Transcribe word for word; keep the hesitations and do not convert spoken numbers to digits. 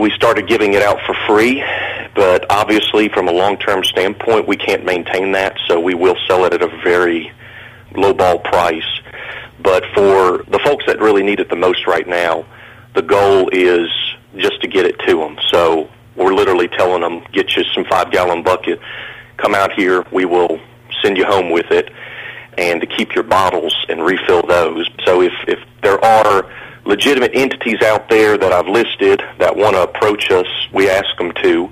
We started giving it out for free, but obviously from a long-term standpoint, we can't maintain that, so we will sell it at a very low-ball price. But for the folks that really need it the most right now, the goal is just to get it to them. So we're literally telling them, get you some five-gallon bucket, come out here, we will send you home with it, and to keep your bottles and refill those. So if, if there are legitimate entities out there that I've listed that want to approach us, we ask them to.